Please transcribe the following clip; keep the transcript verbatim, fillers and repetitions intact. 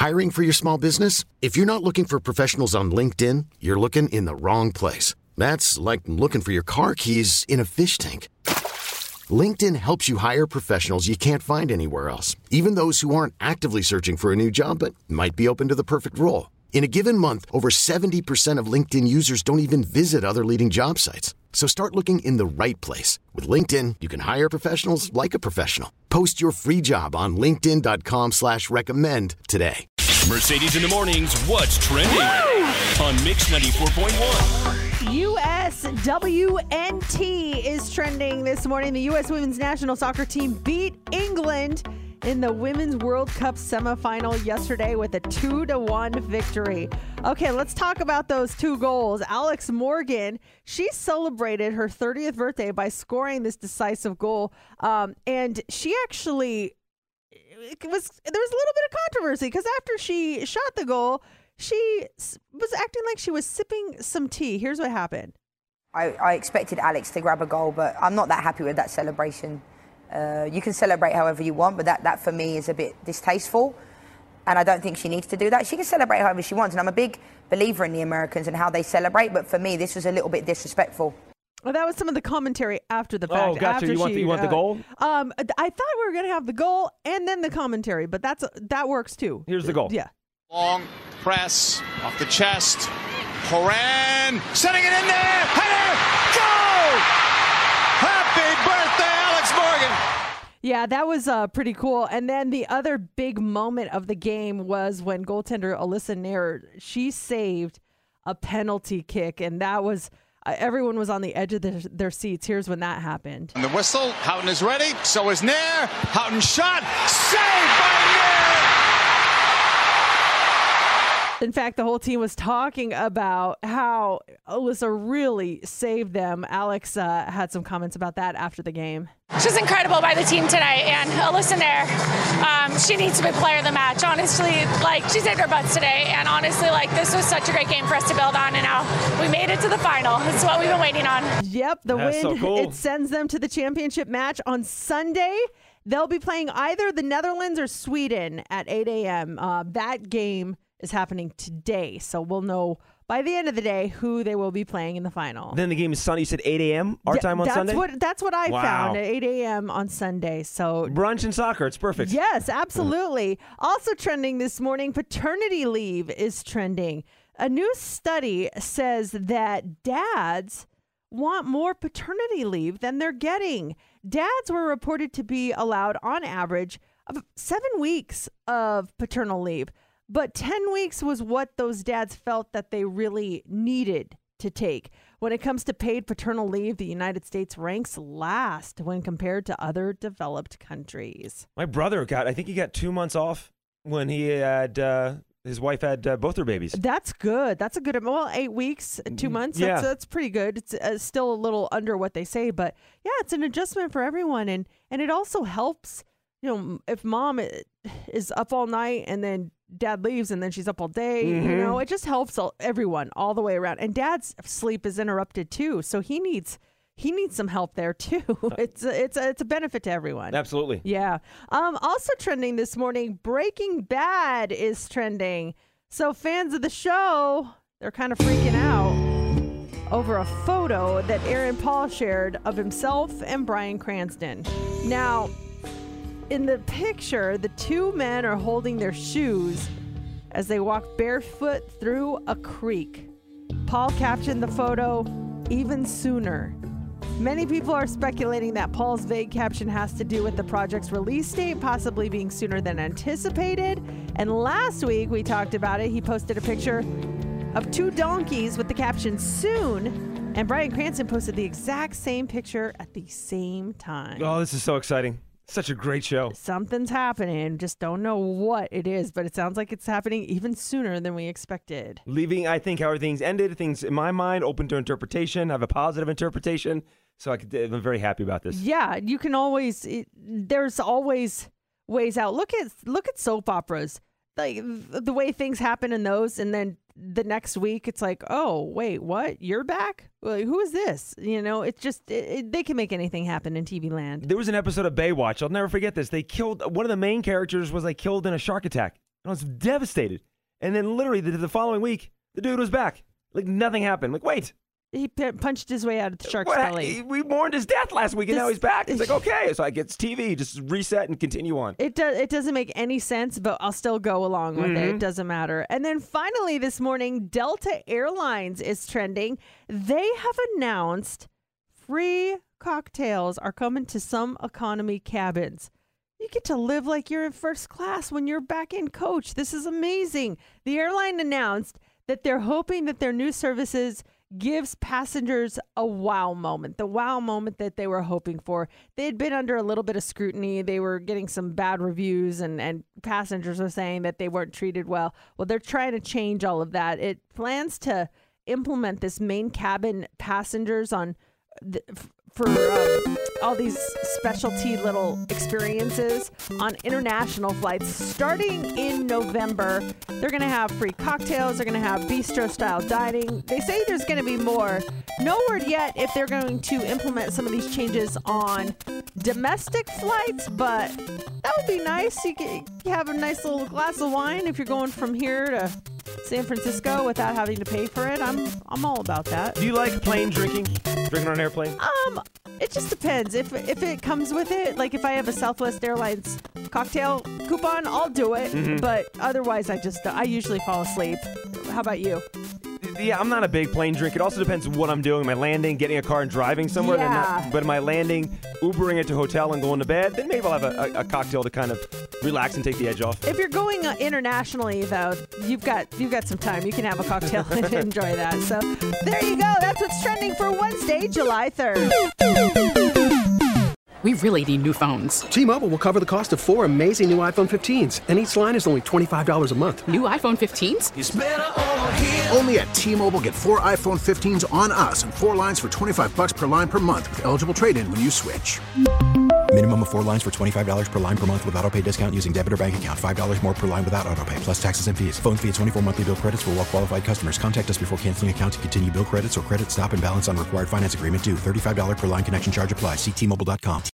Hiring for your small business? If you're not looking for professionals on LinkedIn, you're looking in the wrong place. That's like looking for your car keys in a fish tank. LinkedIn helps you hire professionals you can't find anywhere else, even those who aren't actively searching for a new job but might be open to the perfect role. In a given month, over seventy percent of LinkedIn users don't even visit other leading job sites. So start looking in the right place. With LinkedIn, you can hire professionals like a professional. Post your free job on linkedin dot com slash recommend today. Mercedes in the mornings, what's trending? Woo! On Mix ninety-four point one. U S W N T is trending this morning. The U S Women's National Soccer Team beat England in the Women's World Cup semifinal yesterday with a two to one victory. Okay, let's talk about those two goals. Alex Morgan, she celebrated her thirtieth birthday by scoring this decisive goal. Um, and she actually, it was there was a little bit of controversy because after she shot the goal, she was acting like she was sipping some tea. Here's what happened. I, I expected Alex to grab a goal, but I'm not that happy with that celebration. Uh, you can celebrate however you want, but that, that for me is a bit distasteful. And I don't think she needs to do that. She can celebrate however she wants. And I'm a big believer in the Americans and how they celebrate. But for me, this was a little bit disrespectful. Well, that was some of the commentary after the fact. Oh, gotcha. After You want she, the, you want uh, the goal? Um, I thought we were going to have the goal and then the commentary, but that's that works too. Here's the goal. Yeah. Long press off the chest. Horan setting it in there. Header! Goal! Happy birthday, Alex Morgan. Yeah, that was uh, pretty cool. And then the other big moment of the game was when goaltender Alyssa Nair, she saved a penalty kick. And that was, uh, everyone was on the edge of their, their seats. Here's when that happened. And the whistle, Houghton is ready. So is Nair. Houghton shot. Saved by Nair. In fact, the whole team was talking about how Alyssa really saved them. Alex uh, had some comments about that after the game. She's incredible by the team today, and Alyssa Nair, um, she needs to be player of the match. Honestly, like, she saved her butts today, and honestly, like, this was such a great game for us to build on, and now we made it to the final. It's what we've been waiting on. Yep, the That's win, so cool. It sends them to the championship match on Sunday. They'll be playing either the Netherlands or Sweden at eight a.m. Uh, that game is happening today, so we'll know by the end of the day who they will be playing in the final. Then the game is Sunday. You said eight a.m. our Yeah, time on that's Sunday? What, that's what I Wow. found at eight a.m. on Sunday. So Brunch and soccer. It's perfect. yes, absolutely. Also trending this morning, paternity leave is trending. A new study says that dads want more paternity leave than they're getting. Dads were reported to be allowed on average of seven weeks of paternal leave. But ten weeks was what those dads felt that they really needed to take. When it comes to paid paternal leave, the United States ranks last when compared to other developed countries. My brother got, I think he got two months off when he had, uh, his wife had uh, both her babies. That's good. That's a good, well, eight weeks, two months. Yeah. That's, that's pretty good. It's uh, still a little under what they say, but yeah, it's an adjustment for everyone. And, and it also helps, you know, if mom is up all night and then dad leaves and then she's up all day, Mm-hmm. you know, it just helps all, everyone all the way around. And dad's sleep is interrupted too. So he needs, he needs some help there too. It's a, it's a, it's a benefit to everyone. Absolutely. Yeah. Um, also trending this morning, Breaking Bad is trending. So fans of the show, they're kind of freaking out over a photo that Aaron Paul shared of himself and Bryan Cranston. Now, in the picture, the two men are holding their shoes as they walk barefoot through a creek. Paul captioned the photo, "Even sooner." Many people are speculating that Paul's vague caption has to do with the project's release date possibly being sooner than anticipated. And last week, we talked about it. He posted a picture of two donkeys with the caption "Soon." And Bryan Cranston posted the exact same picture at the same time. Oh, this is so exciting. Such a great show. Something's happening. Just don't know what it is, but it sounds like it's happening even sooner than we expected. Leaving, I think, how everything's ended. Things, in my mind, open to interpretation. Have a positive interpretation. So I could, I'm very happy about this. Yeah, you can always. It, there's always ways out. Look at look at soap operas. Like the way things happen in those, and then the next week it's like, oh wait, what? You're back? Well, who is this? You know, it's just it, it, they can make anything happen in T V land. There was an episode of Baywatch. I'll never forget this. They killed one of the main characters. Was like killed in a shark attack. I was devastated. And then literally the, the following week, the dude was back. Like nothing happened. Like, wait. He p- punched his way out of the shark's What? belly. We mourned his death last week, and This- now he's back. It's like, okay. So I get T V, just reset and continue on. It does. It doesn't make any sense, but I'll still go along with Mm-hmm. it. It doesn't matter. And then finally, this morning, Delta Airlines is trending. They have announced free cocktails are coming to some economy cabins. You get to live like you're in first class when you're back in coach. This is amazing. The airline announced that they're hoping that their new services gives passengers a wow moment, the wow moment that they were hoping for. They had been under a little bit of scrutiny. They were getting some bad reviews, and, and passengers were saying that they weren't treated well. Well, they're trying to change all of that. It plans to implement this main cabin passengers on the, for um, all these specialty little experiences on international flights starting in November. They're going to have free cocktails. They're going to have bistro style dining. They say there's going to be more. No word yet if they're going to implement some of these changes on domestic flights, but that would be nice. You can have a nice little glass of wine if you're going from here to San Francisco without having to pay for it. I'm I'm all about that. Do you like plane drinking? Drinking on an airplane? Um, it just depends. If if it comes with it, like if I have a Southwest Airlines cocktail coupon, I'll do it. Mm-hmm. But otherwise, I just I usually fall asleep. How about you? Yeah, I'm not a big plane drink. It also depends what I'm doing. Am I landing, getting a car, and driving somewhere? Then Yeah. not, but am I landing, Ubering it to a hotel and going to bed? Then maybe I'll have a, a, a cocktail to kind of relax and take the edge off. If you're going uh, internationally, though, you've got you've got some time. You can have a cocktail and enjoy that. So there you go. That's what's trending for Wednesday, July third. We really need new phones. T-Mobile will cover the cost of four amazing new iPhone fifteens, and each line is only twenty-five dollars a month. New iPhone fifteens? Only at T-Mobile, get four iPhone fifteens on us and four lines for twenty-five bucks per line per month with eligible trade-in when you switch. Minimum of four lines for twenty-five dollars per line per month with autopay discount using debit or bank account. five dollars more per line without autopay, plus taxes and fees. Phone fee at twenty-four monthly bill credits for well-qualified customers. Contact us before canceling account to continue bill credits or credit stop and balance on required finance agreement due. thirty-five dollars per line connection charge applies. See T Mobile dot com.